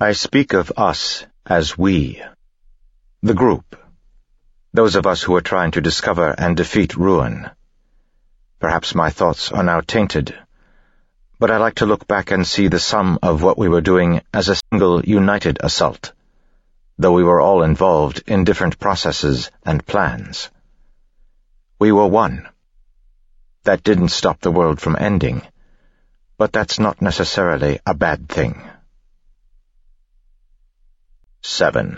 I speak of us as we, the group, those of us who are trying to discover and defeat ruin. Perhaps my thoughts are now tainted, but I like to look back and see the sum of what we were doing as a single united assault, though we were all involved in different processes and plans. We were one. That didn't stop the world from ending, but that's not necessarily a bad thing. 7.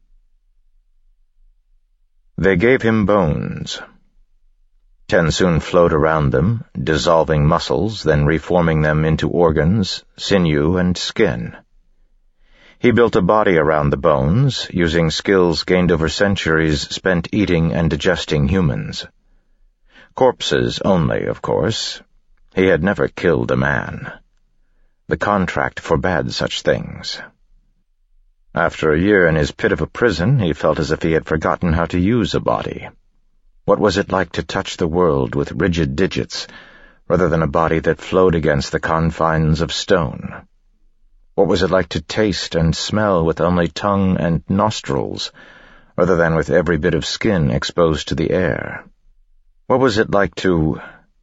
They gave him bones. TenSoon flowed around them, dissolving muscles, then reforming them into organs, sinew, and skin. He built a body around the bones, using skills gained over centuries spent eating and digesting humans. Corpses only, of course. He had never killed a man. The contract forbade such things. After a year in his pit of a prison, he felt as if he had forgotten how to use a body. What was it like to touch the world with rigid digits, rather than a body that flowed against the confines of stone? What was it like to taste and smell with only tongue and nostrils, rather than with every bit of skin exposed to the air? What was it like to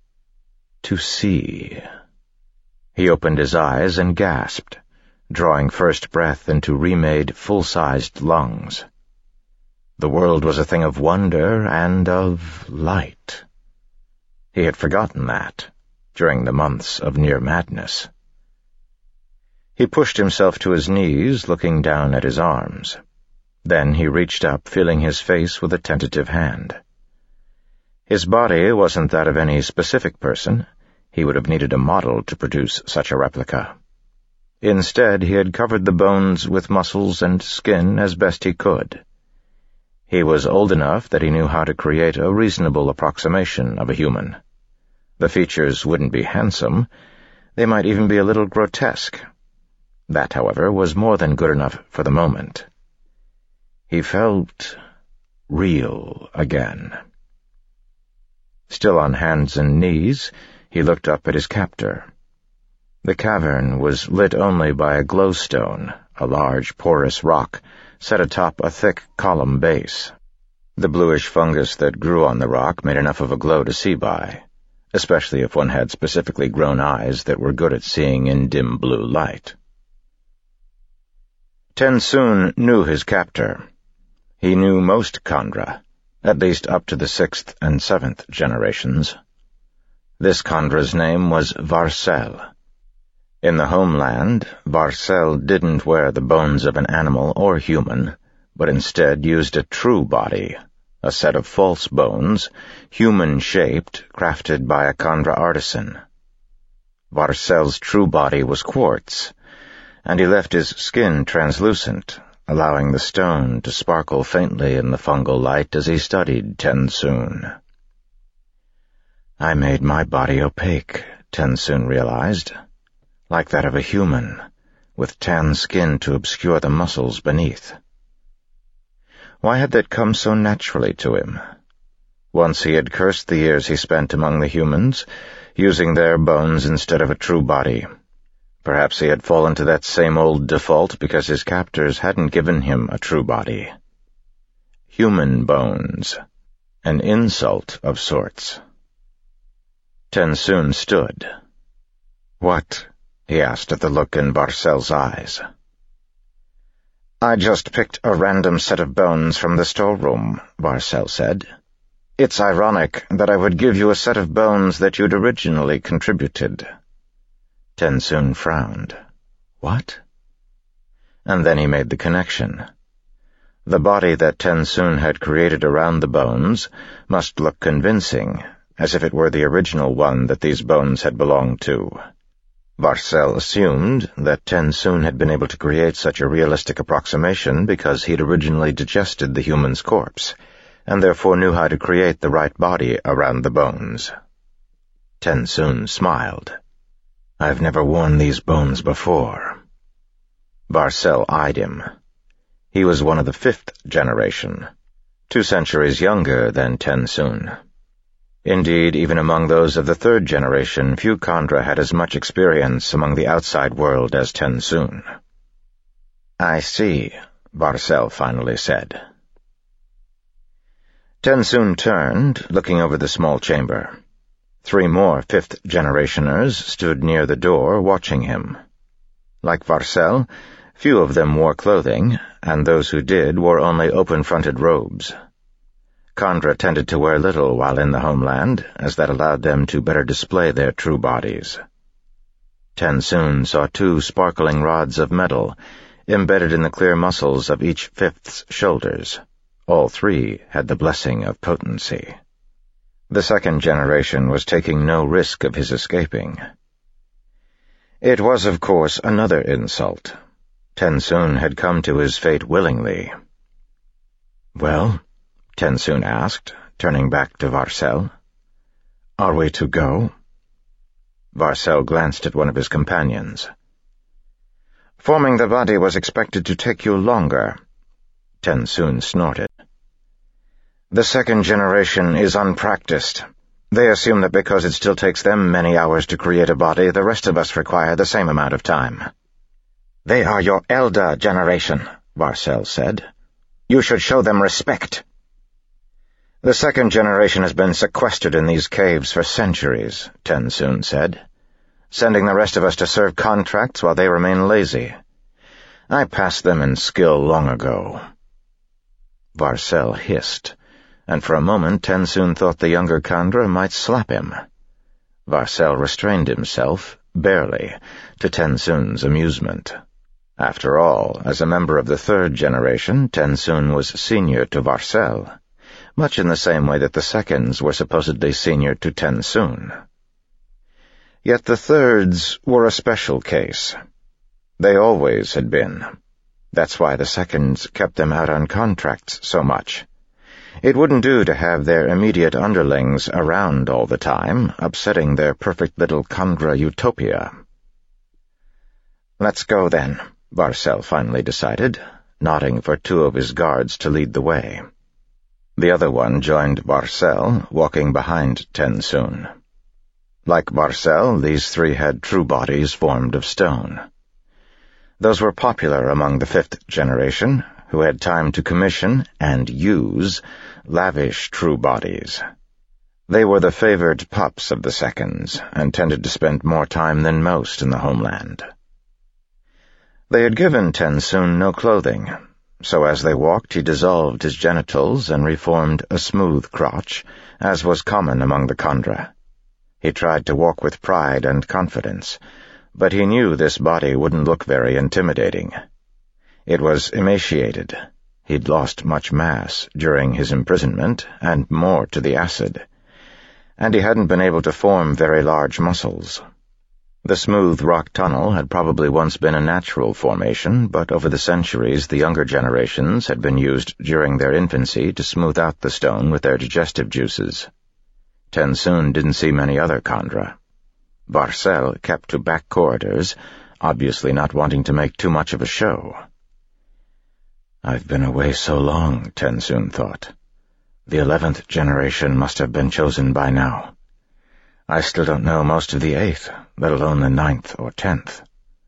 see? He opened his eyes and gasped, drawing first breath into remade, full-sized lungs. The world was a thing of wonder and of light. He had forgotten that during the months of near madness. He pushed himself to his knees, looking down at his arms. Then he reached up, feeling his face with a tentative hand. His body wasn't that of any specific person. He would have needed a model to produce such a replica. Instead, he had covered the bones with muscles and skin as best he could. He was old enough that he knew how to create a reasonable approximation of a human. The features wouldn't be handsome. They might even be a little grotesque. That, however, was more than good enough for the moment. He felt real again. Still on hands and knees, he looked up at his captor. The cavern was lit only by a glowstone, a large porous rock, set atop a thick column base. The bluish fungus that grew on the rock made enough of a glow to see by, especially if one had specifically grown eyes that were good at seeing in dim blue light. TenSoon knew his captor. He knew most Kandra, at least up to the 6th and 7th generations. This Kandra's name was Varcel. In the homeland, Varcel didn't wear the bones of an animal or human, but instead used a true body, a set of false bones, human-shaped, crafted by a Kandra artisan. Varcel's true body was quartz, and he left his skin translucent, allowing the stone to sparkle faintly in the fungal light as he studied TenSoon. I made my body opaque, TenSoon realized, like that of a human, with tan skin to obscure the muscles beneath. Why had that come so naturally to him? Once he had cursed the years he spent among the humans, using their bones instead of a true body. Perhaps he had fallen to that same old default because his captors hadn't given him a true body. Human bones. An insult of sorts. TenSoon stood. "What?" he asked at the look in Varcel's eyes. "I just picked a random set of bones from the storeroom," Varcel said. "It's ironic that I would give you a set of bones that you'd originally contributed." TenSoon frowned. What? And then he made the connection. The body that TenSoon had created around the bones must look convincing, as if it were the original one that these bones had belonged to. Varcel assumed that TenSoon had been able to create such a realistic approximation because he'd originally digested the human's corpse, and therefore knew how to create the right body around the bones. TenSoon smiled. "I've never worn these bones before." Varcel eyed him. He was one of the 5th generation, 2 centuries younger than TenSoon. Indeed, even among those of the 3rd generation, few Kandra had as much experience among the outside world as TenSoon. "I see," Barcel finally said. Tensoon turned, looking over the small chamber. 3 more fifth-generationers stood near the door, watching him. Like Barcel, few of them wore clothing, and those who did wore only open-fronted robes. Kandra tended to wear little while in the homeland, as that allowed them to better display their true bodies. Tensoon saw 2 sparkling rods of metal embedded in the clear muscles of each fifth's shoulders. All 3 had the blessing of potency. The second generation was taking no risk of his escaping. It was, of course, another insult. Tensoon had come to his fate willingly. "Well?" Tensoon asked, turning back to Barcel. "Are we to go?" Barcel glanced at one of his companions. "Forming the body was expected to take you longer," Tensoon snorted. "The second generation is unpracticed. They assume that because it still takes them many hours to create a body, the rest of us require the same amount of time." "They are your elder generation," Barcel said. "You should show them respect." "The second generation has been sequestered in these caves for centuries," Tensoon said, "sending the rest of us to serve contracts while they remain lazy. I passed them in skill long ago." Barcel hissed, and for a moment Tensoon thought the younger Kandra might slap him. Barcel restrained himself, barely, to Tensoon's amusement. After all, as a member of the third generation, Tensoon was senior to Barcel, much in the same way that the seconds were supposedly senior to Tensoon. Yet the thirds were a special case. They always had been. That's why the seconds kept them out on contracts so much. It wouldn't do to have their immediate underlings around all the time, upsetting their perfect little Kandra utopia. "Let's go, then," Barcel finally decided, nodding for 2 of his guards to lead the way. The other one joined Barcel, walking behind Tensoon. Like Barcel, these 3 had true bodies formed of stone. Those were popular among the 5th generation, who had time to commission and use lavish true bodies. They were the favored pups of the seconds, and tended to spend more time than most in the homeland. They had given Tensoon no clothing, so as they walked he dissolved his genitals and reformed a smooth crotch, as was common among the Kandra. He tried to walk with pride and confidence, but he knew this body wouldn't look very intimidating. It was emaciated. He'd lost much mass during his imprisonment, and more to the acid, and he hadn't been able to form very large muscles. The smooth rock tunnel had probably once been a natural formation, but over the centuries the younger generations had been used during their infancy to smooth out the stone with their digestive juices. Tensoon didn't see many other Kandra. Barcel kept to back corridors, obviously not wanting to make too much of a show. "I've been away so long," Tensoon thought. "The 11th generation must have been chosen by now. I still don't know most of the 8th, let alone the 9th or 10th.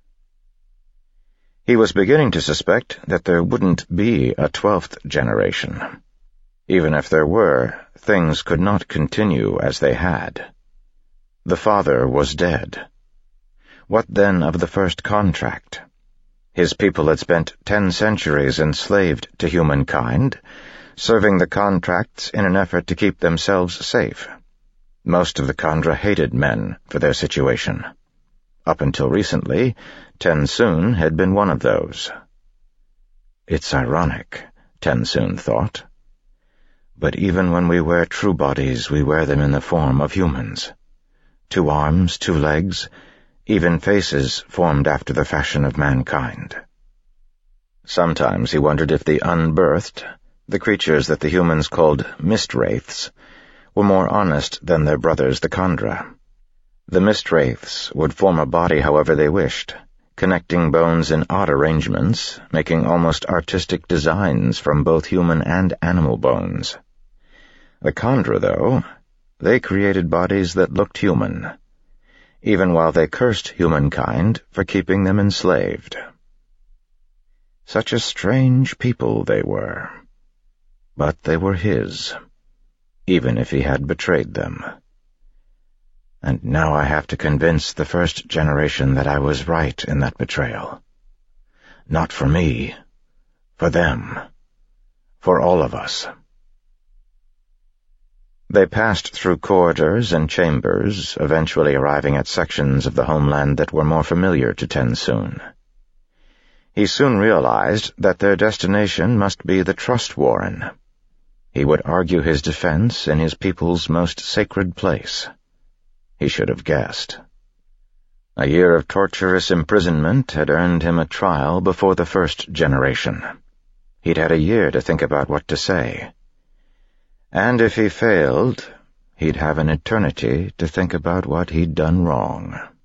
He was beginning to suspect that there wouldn't be a 12th generation. Even if there were, things could not continue as they had. The father was dead. What then of the first contract? His people had spent 10 centuries enslaved to humankind, serving the contracts in an effort to keep themselves safe. Most of the Kandra hated men for their situation. Up until recently, Tensoon had been one of those. It's ironic, Tensoon thought. But even when we wear true bodies, we wear them in the form of humans. 2 arms, 2 legs, even faces formed after the fashion of mankind. Sometimes he wondered if the unbirthed, the creatures that the humans called mist-wraiths, were more honest than their brothers the Kandra. The mist-wraiths would form a body however they wished, connecting bones in odd arrangements, making almost artistic designs from both human and animal bones. The Kandra, though, they created bodies that looked human, even while they cursed humankind for keeping them enslaved. Such a strange people they were. But they were his, even if he had betrayed them. And now I have to convince the first generation that I was right in that betrayal. Not for me, for them, for all of us. They passed through corridors and chambers, eventually arriving at sections of the homeland that were more familiar to TenSoon. He soon realized that their destination must be the Trust Warren. He would argue his defense in his people's most sacred place. He should have guessed. A year of torturous imprisonment had earned him a trial before the first generation. He'd had a year to think about what to say. And if he failed, he'd have an eternity to think about what he'd done wrong.